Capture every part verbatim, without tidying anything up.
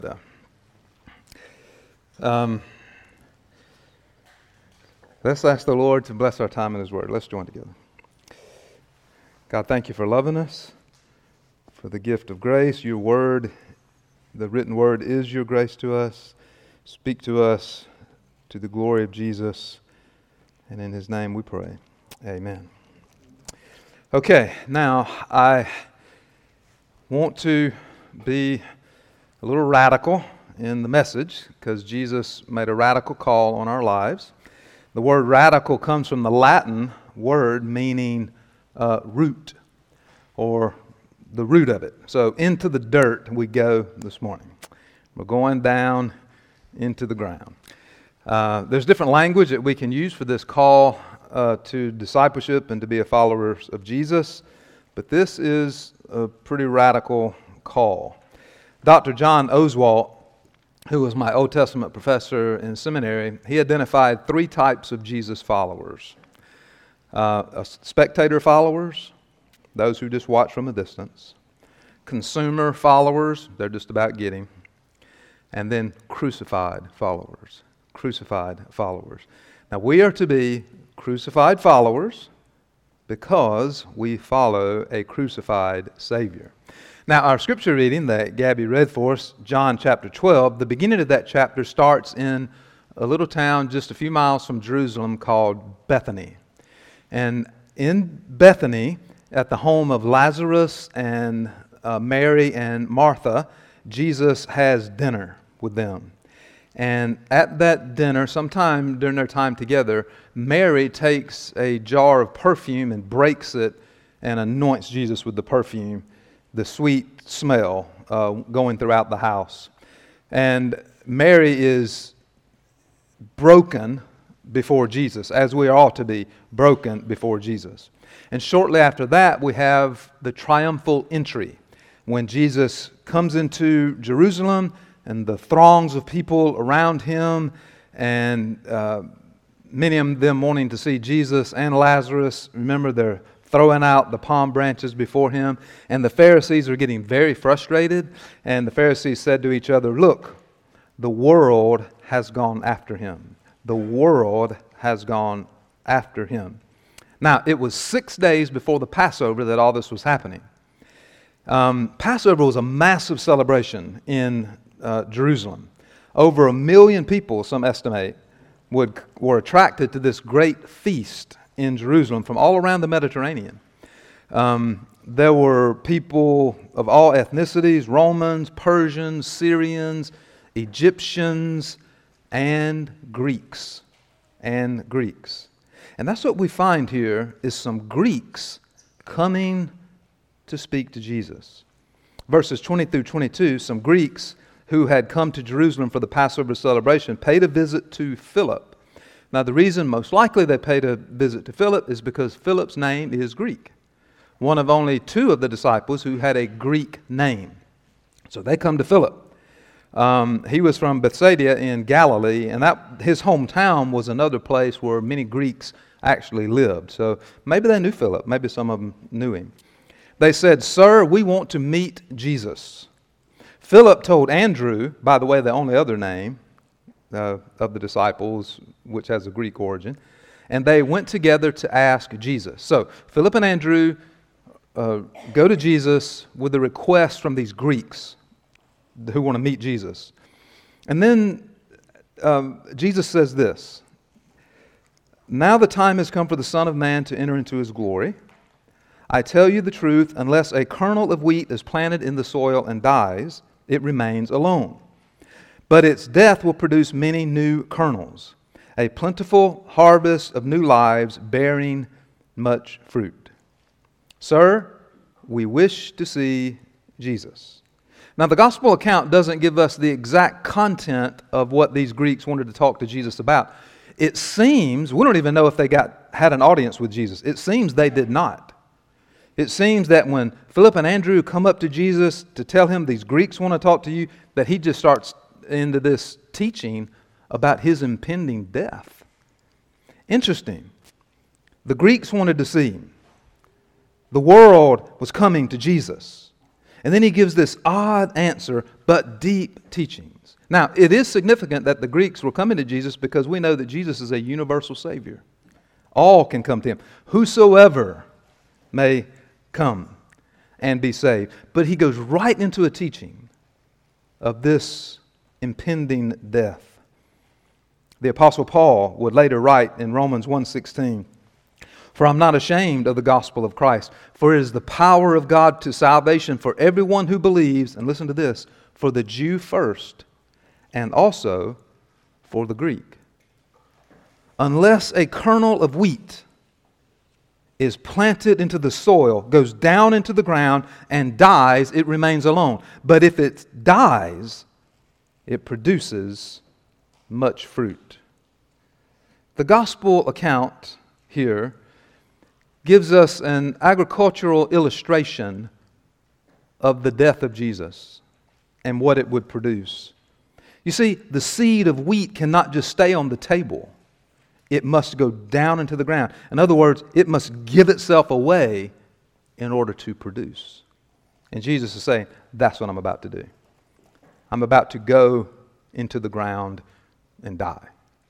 Um, let's ask the Lord to bless our time in His Word. Let's join together. God, thank you for loving us, for the gift of grace. Your Word, the written Word, is your grace to us. Speak to us to the glory of Jesus, and in His name we pray. Amen. Okay, now I want to be a little radical in the message because Jesus made a radical call on our lives. The word radical comes from the Latin word meaning uh, root, or the root of it. So into the dirt we go this morning. We're going down into the ground. Uh, there's different language that we can use for this call uh, to discipleship and to be a follower of Jesus, but this is a pretty radical call. Doctor John Oswalt, who was my Old Testament professor in seminary, he identified three types of Jesus followers. Uh, spectator followers, those who just watch from a distance. Consumer followers, they're just about getting. And then crucified followers, crucified followers. Now we are to be crucified followers because we follow a crucified Savior. Now, our scripture reading that Gabby read for us, John chapter twelve, the beginning of that chapter starts in a little town just a few miles from Jerusalem called Bethany. And in Bethany, at the home of Lazarus and uh, Mary and Martha, Jesus has dinner with them. And at that dinner, sometime during their time together, Mary takes a jar of perfume and breaks it and anoints Jesus with the perfume, the sweet smell uh, going throughout the house. And Mary is broken before Jesus, as we are all to be broken before Jesus. And shortly after that, we have the triumphal entry, when Jesus comes into Jerusalem and the throngs of people around him, and uh, many of them wanting to see Jesus and Lazarus. Remember, they're throwing out the palm branches before him, and the Pharisees are getting very frustrated, and the Pharisees said to each other, "Look, the world has gone after him. The world has gone after him." Now, it was six days before the Passover that all this was happening. Um, Passover was a massive celebration in uh, Jerusalem. Over a million people, some estimate, would were attracted to this great feast in Jerusalem from all around the Mediterranean. Um, there were people of all ethnicities: Romans, Persians, Syrians, Egyptians, and Greeks. And Greeks. And that's what we find here, is some Greeks coming to speak to Jesus. Verses twenty through twenty-two, some Greeks who had come to Jerusalem for the Passover celebration paid a visit to Philip. Now, the reason most likely they paid a visit to Philip is because Philip's name is Greek. One of only two of the disciples who had a Greek name. So they come to Philip. Um, he was from Bethsaida in Galilee, and that his hometown was another place where many Greeks actually lived. So maybe they knew Philip. Maybe some of them knew him. They said, "Sir, we want to meet Jesus." Philip told Andrew, by the way, the only other name Uh, of the disciples, which has a Greek origin, and they went together to ask Jesus. So Philip and Andrew uh, go to Jesus with a request from these Greeks who want to meet Jesus. And then um, Jesus says this: "Now the time has come for the Son of Man to enter into His glory. I tell you the truth, unless a kernel of wheat is planted in the soil and dies, it remains alone. But its death will produce many new kernels, a plentiful harvest of new lives bearing much fruit. Sir, we wish to see Jesus." Now, the gospel account doesn't give us the exact content of what these Greeks wanted to talk to Jesus about. It seems, we don't even know if they got had an audience with Jesus. It seems they did not. It seems that when Philip and Andrew come up to Jesus to tell him these Greeks want to talk to you, that he just starts into this teaching about his impending death. Interesting. The Greeks wanted to see him. The world was coming to Jesus. And then he gives this odd answer, but deep teachings. Now, it is significant that the Greeks were coming to Jesus because we know that Jesus is a universal Savior. All can come to him. Whosoever may come and be saved. But he goes right into a teaching of this impending death. The Apostle Paul would later write in Romans one sixteen, "For I'm not ashamed of the gospel of Christ, for it is the power of God to salvation for everyone who believes," and listen to this, "for the Jew first, and also for the Greek. Unless a kernel of wheat is planted into the soil, goes down into the ground, and dies, it remains alone. But if it dies, it produces much fruit." The gospel account here gives us an agricultural illustration of the death of Jesus and what it would produce. You see, the seed of wheat cannot just stay on the table. It must go down into the ground. In other words, it must give itself away in order to produce. And Jesus is saying, that's what I'm about to do. I'm about to go into the ground and die.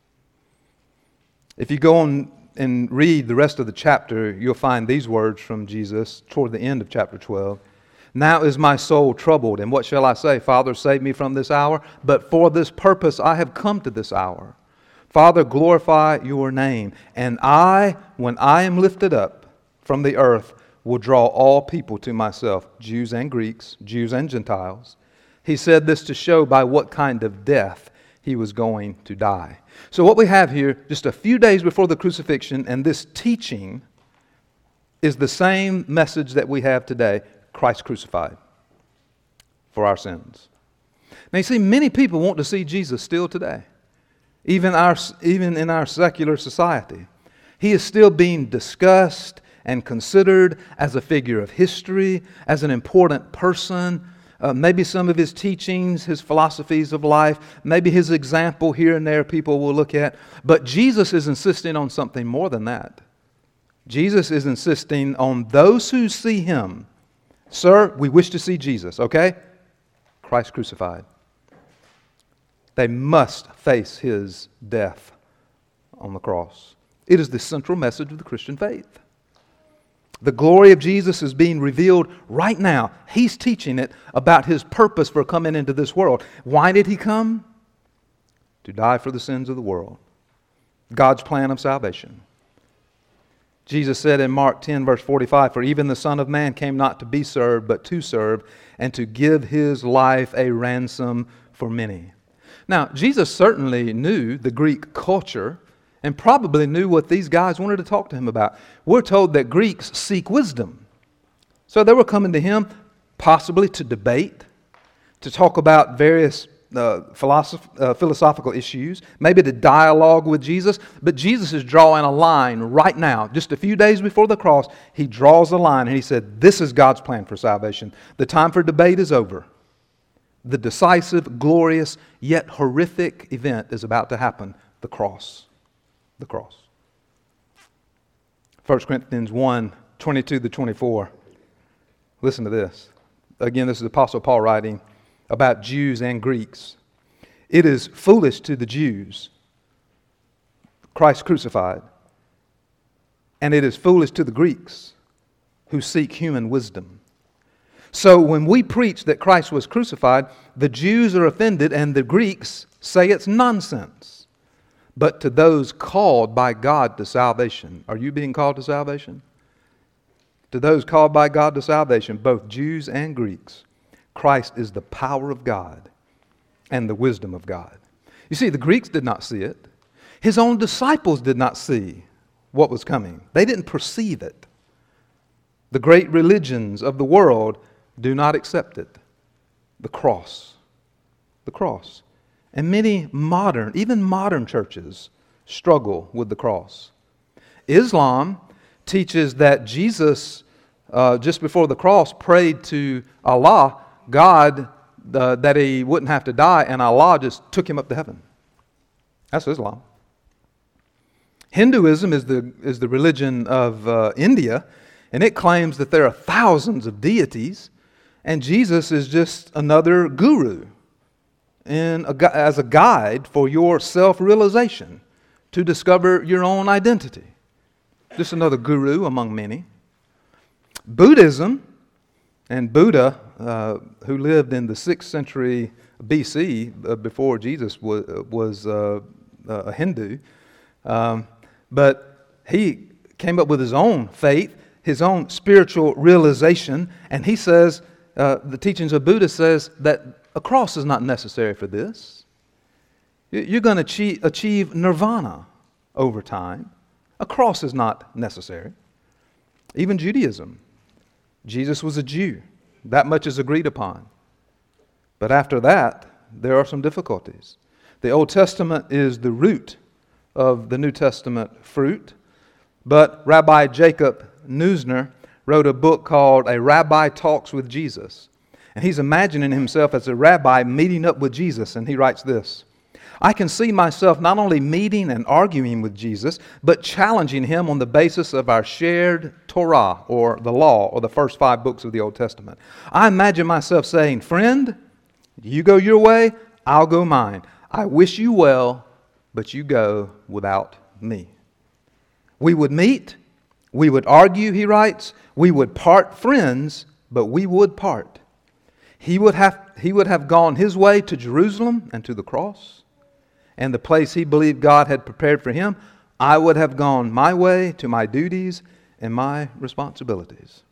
If you go on and read the rest of the chapter, you'll find these words from Jesus toward the end of chapter twelve. "Now is my soul troubled, and what shall I say? Father, save me from this hour. But for this purpose I have come to this hour. Father, glorify your name. And I, when I am lifted up from the earth, will draw all people to myself, Jews and Greeks, Jews and Gentiles." He said this to show by what kind of death he was going to die. So what we have here, just a few days before the crucifixion, and this teaching is the same message that we have today: Christ crucified for our sins. Now you see, many people want to see Jesus still today, even our even in our secular society. He is still being discussed and considered as a figure of history, as an important person. Uh, maybe some of his teachings, his philosophies of life, maybe his example here and there people will look at. But Jesus is insisting on something more than that. Jesus is insisting on those who see him. Sir, we wish to see Jesus, okay? Christ crucified. They must face his death on the cross. It is the central message of the Christian faith. The glory of Jesus is being revealed right now. He's teaching it about his purpose for coming into this world. Why did he come? To die for the sins of the world. God's plan of salvation. Jesus said in Mark ten, verse forty-five, "For even the Son of Man came not to be served, but to serve, and to give his life a ransom for many." Now, Jesus certainly knew the Greek culture and probably knew what these guys wanted to talk to him about. We're told that Greeks seek wisdom. So they were coming to him possibly to debate, to talk about various uh, philosoph- uh, philosophical issues, maybe to dialogue with Jesus. But Jesus is drawing a line right now. Just a few days before the cross, he draws a line and he said, this is God's plan for salvation. The time for debate is over. The decisive, glorious, yet horrific event is about to happen, the cross. The cross. First Corinthians one, twenty-two to twenty-four. Listen to this. Again, this is the Apostle Paul writing about Jews and Greeks. "It is foolish to the Jews, Christ crucified, and it is foolish to the Greeks who seek human wisdom. So when we preach that Christ was crucified, the Jews are offended and the Greeks say it's nonsense. But to those called by God to salvation," are you being called to salvation? "To those called by God to salvation, both Jews and Greeks, Christ is the power of God and the wisdom of God." You see, the Greeks did not see it. His own disciples did not see what was coming. They didn't perceive it. The great religions of the world do not accept it. The cross. The cross. And many modern, even modern churches struggle with the cross. Islam teaches that Jesus, uh, just before the cross, prayed to Allah, God, uh, that he wouldn't have to die, and Allah just took him up to heaven. That's Islam. Hinduism is the, is the religion of uh, India, and it claims that there are thousands of deities, And Jesus is just another guru in a, as a guide for your self-realization to discover your own identity. Just another guru among many. Buddhism and Buddha, uh, who lived in the sixth century B C, uh, before Jesus was, was uh, a Hindu, um, but he came up with his own faith, his own spiritual realization, and he says, uh, the teachings of Buddha says that a cross is not necessary for this. You're going to achieve, achieve nirvana over time. A cross is not necessary. Even Judaism. Jesus was a Jew. That much is agreed upon. But after that, there are some difficulties. The Old Testament is the root of the New Testament fruit. But Rabbi Jacob Neusner wrote a book called A Rabbi Talks with Jesus. And he's imagining himself as a rabbi meeting up with Jesus. And he writes this: I can see myself not only meeting and arguing with Jesus, but challenging him on the basis of our shared Torah, or the law, or the first five books of the Old Testament. I imagine myself saying, friend, you go your way, I'll go mine. I wish you well, but you go without me. We would meet, we would argue, he writes, we would part friends, but we would part. He would have, he would have gone his way to Jerusalem and to the cross, and the place he believed God had prepared for him. I would have gone my way to my duties and my responsibilities.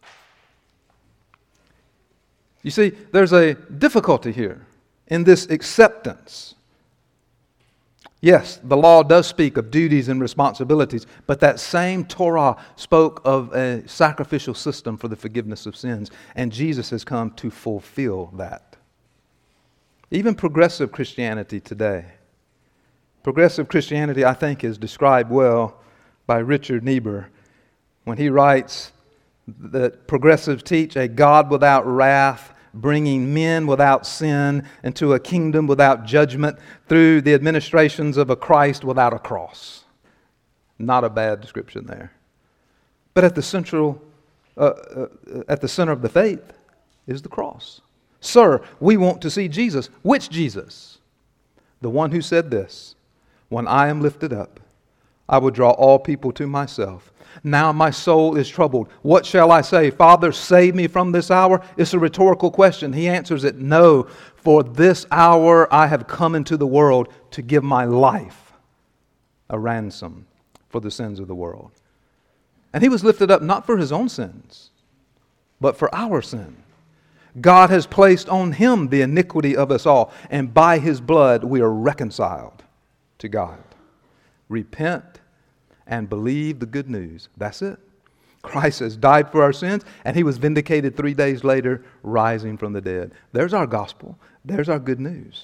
You see, there's a difficulty here in this acceptance. Yes, the law does speak of duties and responsibilities, but that same Torah spoke of a sacrificial system for the forgiveness of sins, and Jesus has come to fulfill that. Even progressive Christianity today, progressive Christianity, I think, is described well by Richard Niebuhr when he writes that progressives teach a God without wrath, bringing men without sin into a kingdom without judgment through the administrations of a Christ without a cross. Not a bad description there. But at the central, uh, uh, at the center of the faith is the cross. Sir, we want to see Jesus. Which Jesus? The one who said this: when I am lifted up, I will draw all people to myself. Now my soul is troubled. What shall I say? Father, save me from this hour? It's a rhetorical question. He answers it, no, for this hour I have come into the world to give my life a ransom for the sins of the world. And he was lifted up not for his own sins, but for our sin. God has placed on him the iniquity of us all, and by his blood we are reconciled to God. Repent and believe the good news. That's it. Christ has died for our sins, and he was vindicated three days later, rising from the dead. There's our gospel. There's our good news.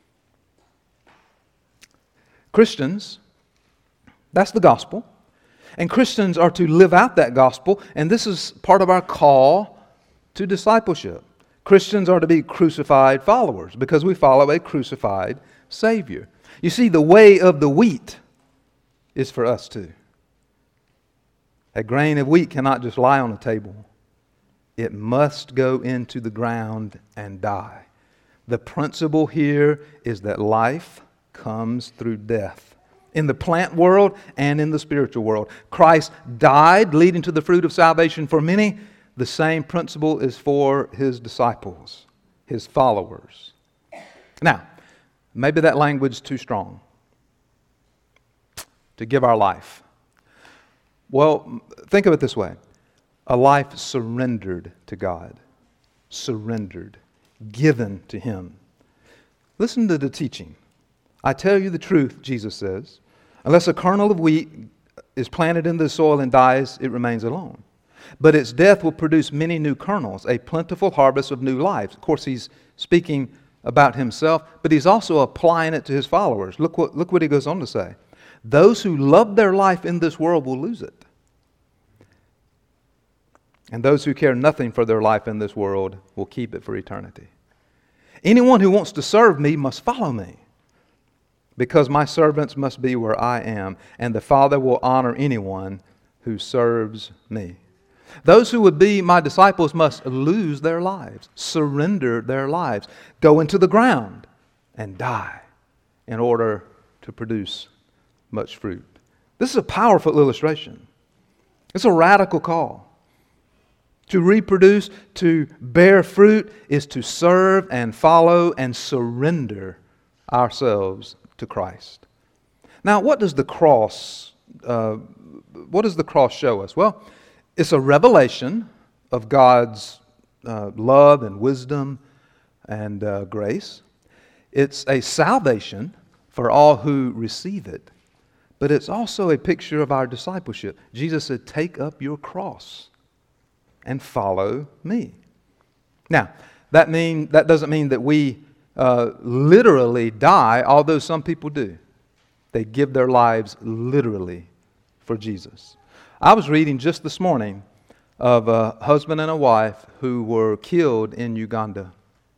Christians, that's the gospel. And Christians are to live out that gospel, and this is part of our call to discipleship. Christians are to be crucified followers because we follow a crucified Savior. You see, the way of the wheat is for us too. A grain of wheat cannot just lie on a table. It must go into the ground and die. The principle here is that life comes through death. In the plant world and in the spiritual world. Christ died, leading to the fruit of salvation for many. The same principle is for his disciples, his followers. Now, maybe that language is too strong. To give our life. Well, think of it this way. A life surrendered to God. Surrendered. Given to him. Listen to the teaching. I tell you the truth, Jesus says. Unless a kernel of wheat is planted in the soil and dies, it remains alone. But its death will produce many new kernels, a plentiful harvest of new lives. Of course, he's speaking about himself, but he's also applying it to his followers. Look what, look what he goes on to say. Those who love their life in this world will lose it. And those who care nothing for their life in this world will keep it for eternity. Anyone who wants to serve me must follow me, because my servants must be where I am, and the Father will honor anyone who serves me. Those who would be my disciples must lose their lives, surrender their lives, go into the ground and die in order to produce much fruit. This is a powerful illustration. It's a radical call. To reproduce, to bear fruit, is to serve and follow and surrender ourselves to Christ. Now, what does the cross, uh, what does the cross show us? Well, it's a revelation of God's uh, love and wisdom and uh, grace. It's a salvation for all who receive it. But it's also a picture of our discipleship. Jesus said, take up your cross and follow me. Now, that mean that doesn't mean that we uh, literally die, although some people do. They give their lives literally for Jesus. I was reading just this morning of a husband and a wife who were killed in Uganda.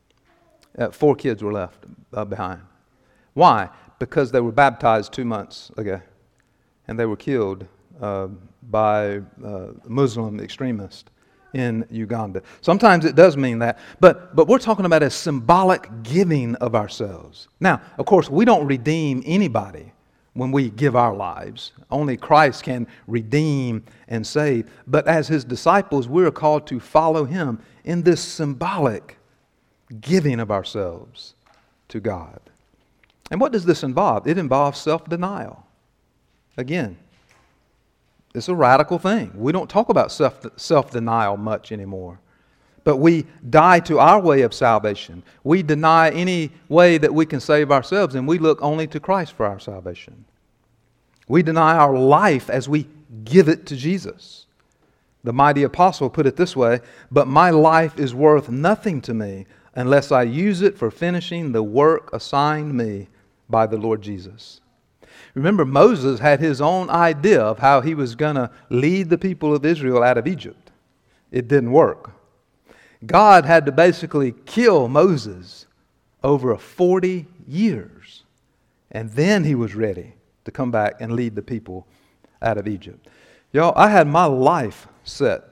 Uh, four kids were left uh, behind. Why? Because they were baptized two months ago, and they were killed uh, by uh, Muslim extremists in Uganda. Sometimes it does mean that, but but we're talking about a symbolic giving of ourselves. Now, of course, we don't redeem anybody when we give our lives. Only Christ can redeem and save. But as His disciples, we're called to follow Him in this symbolic giving of ourselves to God. And what does this involve? It involves self-denial. Again, it's a radical thing. We don't talk about self, self-denial much anymore. But we die to our way of salvation. We deny any way that we can save ourselves, and we look only to Christ for our salvation. We deny our life as we give it to Jesus. The mighty apostle put it this way, but my life is worth nothing to me unless I use it for finishing the work assigned me by the Lord Jesus. Remember, Moses had his own idea of how he was going to lead the people of Israel out of Egypt. It didn't work. God had to basically kill Moses over forty years. And then he was ready to come back and lead the people out of Egypt. Y'all, I had my life set.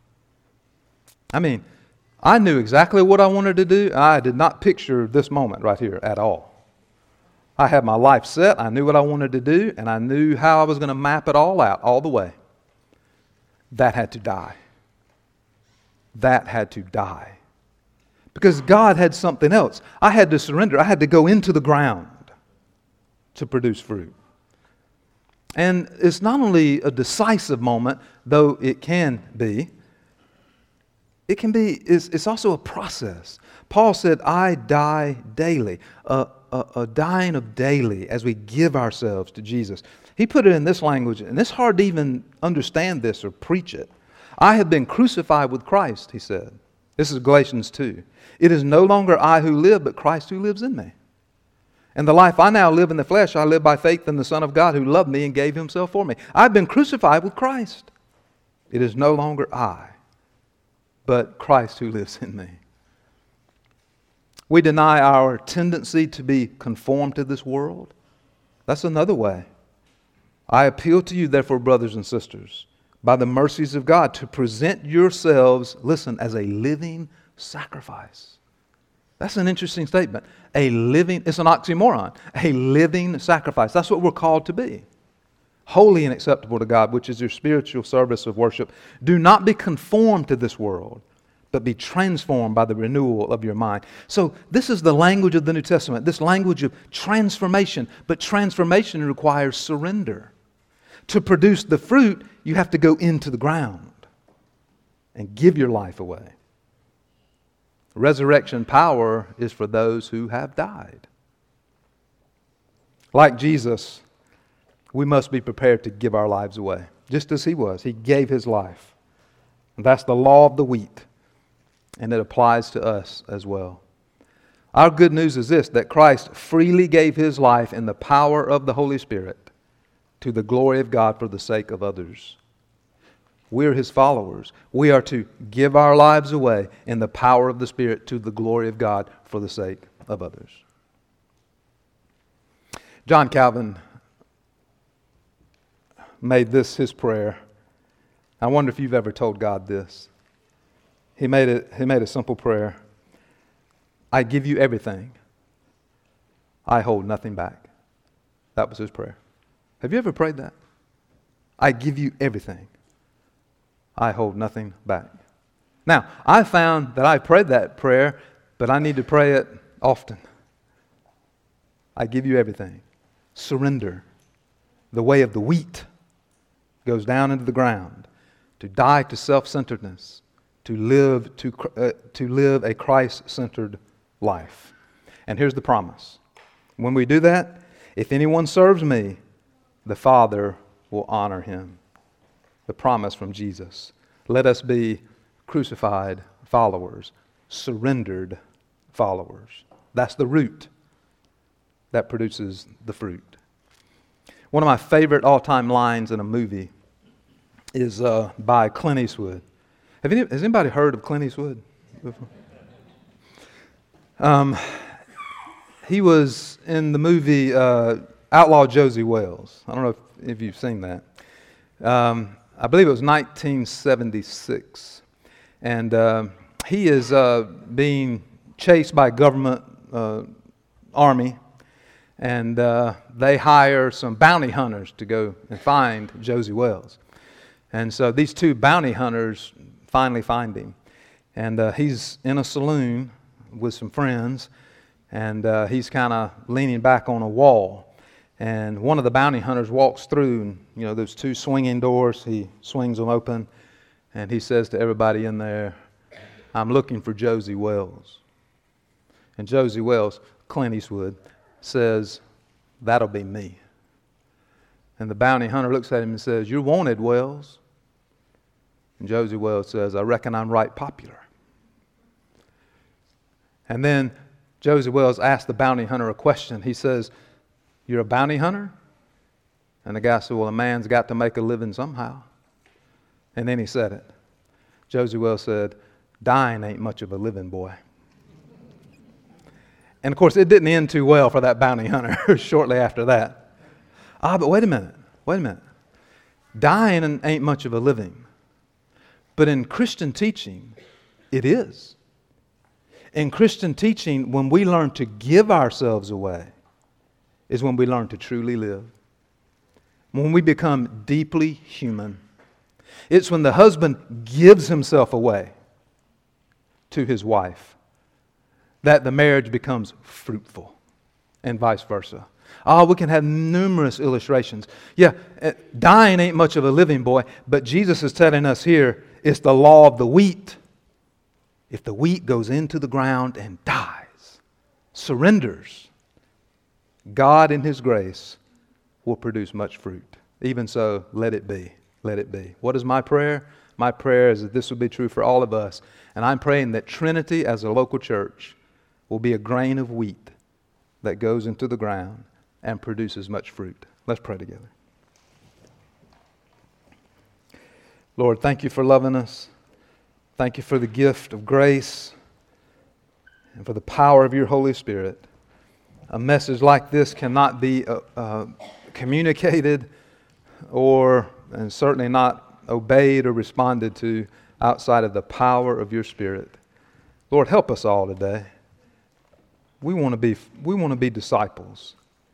I mean, I knew exactly what I wanted to do. I did not picture this moment right here at all. I had my life set. I knew what I wanted to do, and I knew how I was going to map it all out, all the way. That had to die. That had to die. Because God had something else. I had to surrender. I had to go into the ground to produce fruit. And it's not only a decisive moment, though it can be. It can be, it's, it's also a process. Paul said, I die daily. A, a, a dying of daily as we give ourselves to Jesus. He put it in this language, and it's hard to even understand this or preach it. I have been crucified with Christ, he said. This is Galatians two. It is no longer I who live, but Christ who lives in me. And the life I now live in the flesh, I live by faith in the Son of God who loved me and gave Himself for me. I've been crucified with Christ. It is no longer I, but Christ who lives in me. We deny our tendency to be conformed to this world. That's another way. I appeal to you, therefore, brothers and sisters, by the mercies of God, to present yourselves, listen, as a living sacrifice. That's an interesting statement. A living, it's an oxymoron. A living sacrifice. That's what we're called to be. Holy and acceptable to God, which is your spiritual service of worship. Do not be conformed to this world, but be transformed by the renewal of your mind. So this is the language of the New Testament, this language of transformation. But transformation requires surrender. To produce the fruit, you have to go into the ground and give your life away. Resurrection power is for those who have died. Like Jesus, we must be prepared to give our lives away, just as He was. He gave His life. And that's the law of the wheat. And it applies to us as well. Our good news is this, that Christ freely gave His life in the power of the Holy Spirit to the glory of God for the sake of others. We're His followers. We are to give our lives away in the power of the Spirit to the glory of God for the sake of others. John Calvin made this his prayer I wonder if you've ever told God this. He made it, he made a simple prayer. I give you everything. I hold nothing back. That was his prayer. Have you ever prayed that? I give you everything. I hold nothing back. Now, I found that I prayed that prayer, but I need to pray it often. I give you everything. Surrender. The way of the wheat goes down into the ground. To die to self-centeredness. To live to uh, to live a Christ-centered life. And here's the promise. When we do that, if anyone serves me, the Father will honor him. The promise from Jesus. Let us be crucified followers, surrendered followers. That's the root that produces the fruit. One of my favorite all-time lines in a movie is uh, by Clint Eastwood. Have any, has anybody heard of Clint Eastwood before? Um, he was in the movie uh, Outlaw Josie Wells. I don't know if, if you've seen that. Um, I believe it was nineteen seventy-six. And uh, he is uh, being chased by a government uh, army. And uh, they hire some bounty hunters to go and find Josie Wells. And so these two bounty hunters finally find him. And uh, he's in a saloon with some friends. And uh, he's kind of leaning back on a wall. And one of the bounty hunters walks through, and you know, those two swinging doors, he swings them open, and he says to everybody in there, I'm looking for Josie Wells. And Josie Wells, Clint Eastwood, says, that'll be me. And the bounty hunter looks at him and says, you're wanted, Wells. And Josie Wells says, I reckon I'm right popular. And then Josie Wells asks the bounty hunter a question. He says, you're a bounty hunter? And the guy said, well, a man's got to make a living somehow. And then he said it. Josie Wells said, dying ain't much of a living, boy. And of course, it didn't end too well for that bounty hunter shortly after that. Ah, but wait a minute. Wait a minute. Dying ain't much of a living. But in Christian teaching, it is. In Christian teaching, when we learn to give ourselves away, is when we learn to truly live. When we become deeply human. It's when the husband gives himself away to his wife that the marriage becomes fruitful, and vice versa. Oh, we can have numerous illustrations. Yeah, dying ain't much of a living, boy, but Jesus is telling us here it's the law of the wheat. If the wheat goes into the ground and dies, surrenders, God in His grace will produce much fruit. Even so, let it be. Let it be. What is my prayer? My prayer is that this will be true for all of us. And I'm praying that Trinity as a local church will be a grain of wheat that goes into the ground and produces much fruit. Let's pray together. Lord, thank you for loving us. Thank you for the gift of grace and for the power of your Holy Spirit. A message like this cannot be uh, uh, communicated or, and certainly not obeyed or responded to outside of the power of your Spirit. Lord, help us all today. We want to be, we want to be disciples.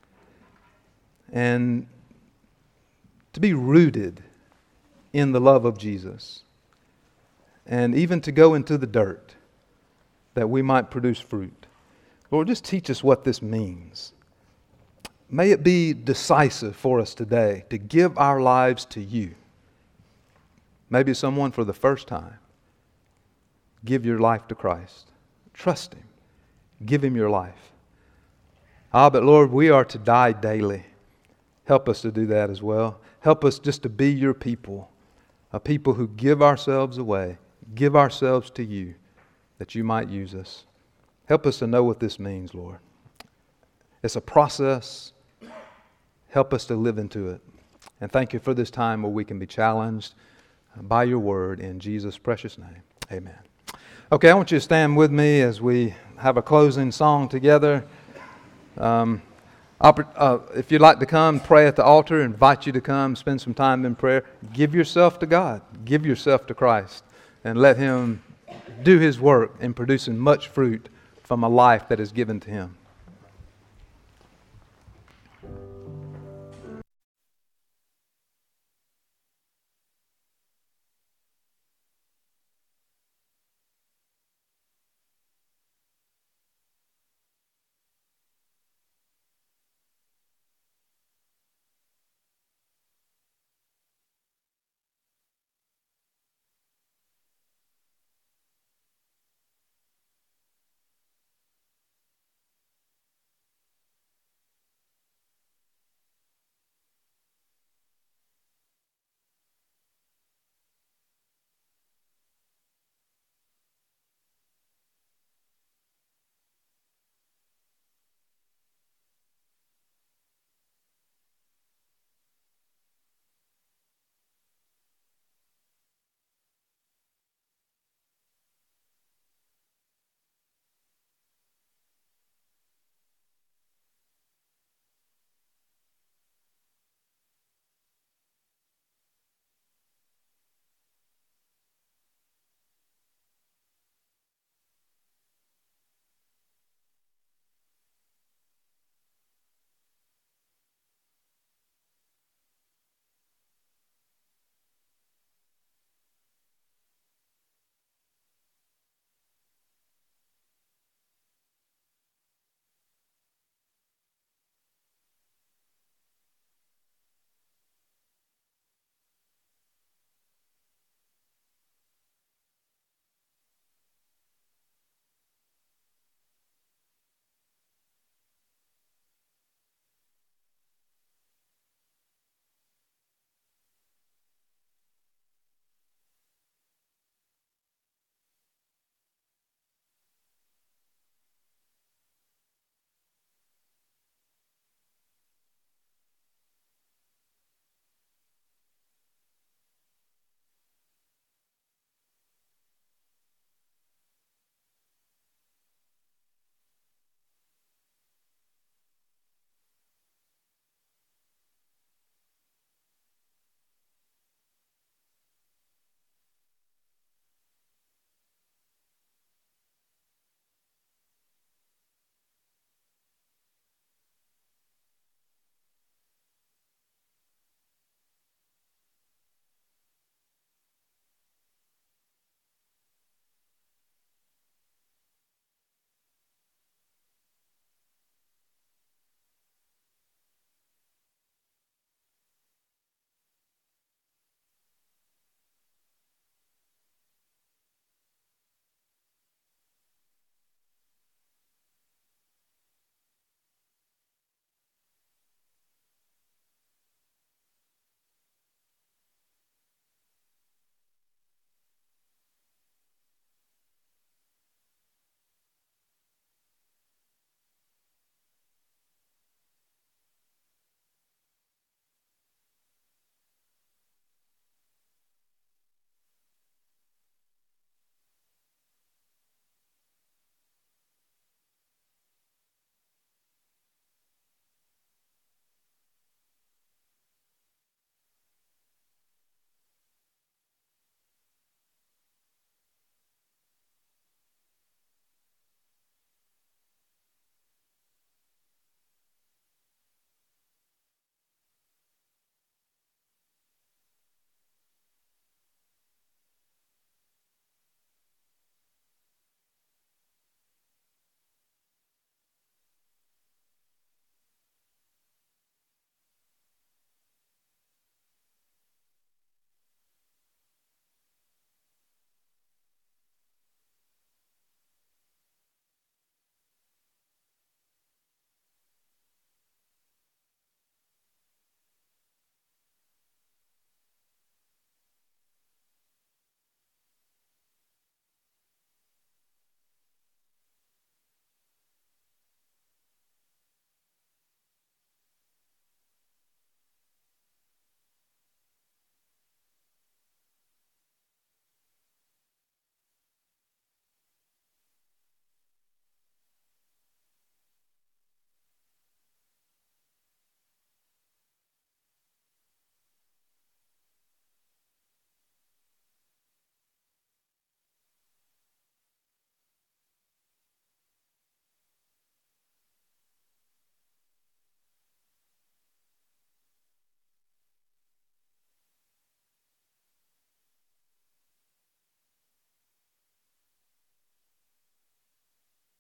And to be rooted in the love of Jesus. And even to go into the dirt that we might produce fruit. Lord, just teach us what this means. May it be decisive for us today to give our lives to you. Maybe someone for the first time. Give your life to Christ. Trust Him. Give Him your life. Ah, but Lord, we are to die daily. Help us to do that as well. Help us just to be your people. A people who give ourselves away. Give ourselves to you that you might use us. Help us to know what this means, Lord. It's a process. Help us to live into it. And thank you for this time where we can be challenged by your word in Jesus' precious name. Amen. Okay, I want you to stand with me as we have a closing song together. Um, Oppor- uh, if you'd like to come, pray at the altar, invite you to come, spend some time in prayer. Give yourself to God. Give yourself to Christ. And let Him do His work in producing much fruit from a life that is given to Him.